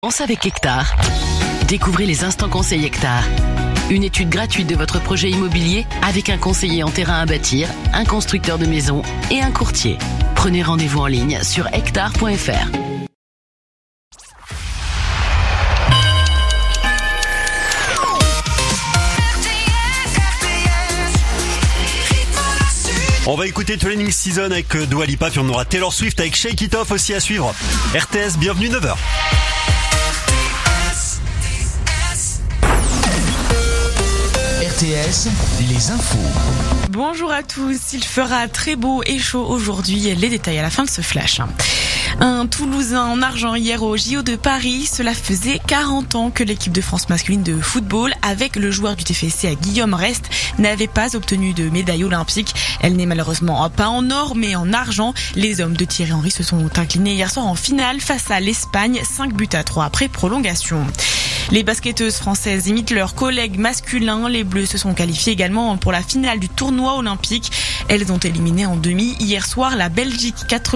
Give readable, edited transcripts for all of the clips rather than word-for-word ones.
Pense avec Hectare. Découvrez les instants conseils Hectare. Une étude gratuite de votre projet immobilier avec un conseiller en terrain à bâtir, un constructeur de maisons et un courtier. Prenez rendez-vous en ligne sur hectare.fr. On va écouter Training Season avec Dua Lipa, puis on aura Taylor Swift avec Shake It Off aussi à suivre. RTS, bienvenue 9h. RTS, les infos. Bonjour à tous, il fera très beau et chaud aujourd'hui, les détails à la fin de ce flash. Un Toulousain en argent hier au JO de Paris, cela faisait 40 ans que l'équipe de France masculine de football, avec le joueur du TFC Guillaume Rest, n'avait pas obtenu de médaille olympique. Elle n'est malheureusement pas en or mais en argent. Les hommes de Thierry Henry se sont inclinés hier soir en finale face à l'Espagne, 5-3 après prolongation. Les basketteuses françaises imitent leurs collègues masculins. Les Bleus se sont qualifiés également pour la finale du tournoi olympique. Elles ont éliminé en demi hier soir la Belgique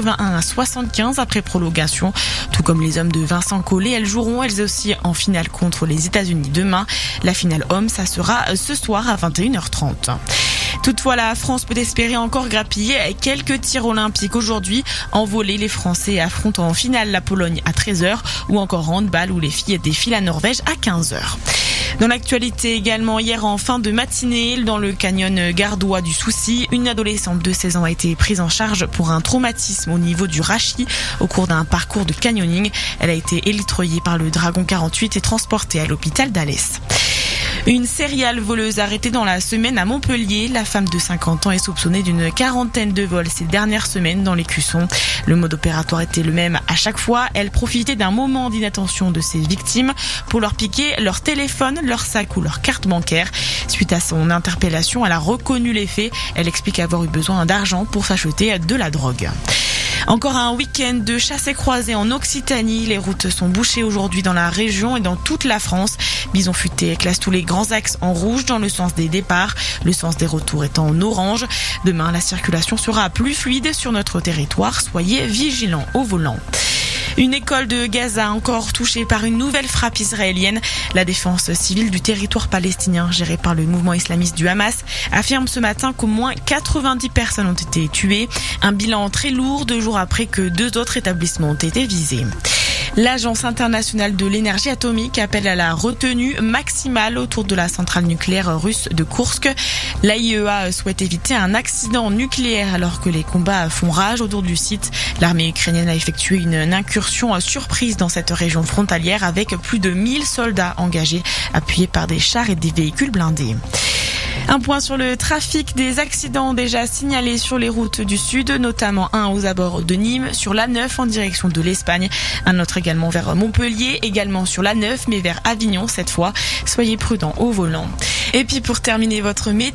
81-75 après prolongation. Tout comme les hommes de Vincent Collet, elles joueront elles aussi en finale contre les États-Unis demain. La finale homme, ça sera ce soir à 21h30. Toutefois, la France peut espérer encore grappiller quelques tirs olympiques aujourd'hui. En volley, les Français affrontent en finale la Pologne à 13h ou encore en handball où les filles défilent la Norvège à 15h. Dans l'actualité également, hier en fin de matinée, dans le canyon gardois du Soucy, une adolescente de 16 ans a été prise en charge pour un traumatisme au niveau du rachis au cours d'un parcours de canyoning. Elle a été élitreillée par le Dragon 48 et transportée à l'hôpital d'Alès. Une serial voleuse arrêtée dans la semaine à Montpellier. La femme de 50 ans est soupçonnée d'une quarantaine de vols ces dernières semaines dans l'Écusson. Le mode opératoire était le même à chaque fois. Elle profitait d'un moment d'inattention de ses victimes pour leur piquer leur téléphone, leur sac ou leur carte bancaire. Suite à son interpellation, elle a reconnu les faits. Elle explique avoir eu besoin d'argent pour s'acheter de la drogue. Encore un week-end de chasse et croisée en Occitanie. Les routes sont bouchées aujourd'hui dans la région et dans toute la France. Bison Futé classe tous les grands axes en rouge dans le sens des départs, le sens des retours étant en orange. Demain, la circulation sera plus fluide sur notre territoire. Soyez vigilants au volant. Une école de Gaza encore touchée par une nouvelle frappe israélienne. La défense civile du territoire palestinien géré par le mouvement islamiste du Hamas affirme ce matin qu'au moins 90 personnes ont été tuées. Un bilan très lourd 2 jours après que 2 autres établissements ont été visés. L'Agence internationale de l'énergie atomique appelle à la retenue maximale autour de la centrale nucléaire russe de Koursk. L'AIEA souhaite éviter un accident nucléaire alors que les combats font rage autour du site. L'armée ukrainienne a effectué une incursion surprise dans cette région frontalière avec plus de 1000 soldats engagés, appuyés par des chars et des véhicules blindés. Un point sur le trafic, des accidents déjà signalés sur les routes du sud, notamment un aux abords de Nîmes, sur l'A9 en direction de l'Espagne. Un autre également vers Montpellier, également sur l'A9 mais vers Avignon cette fois. Soyez prudents au volant. Et puis pour terminer votre météo,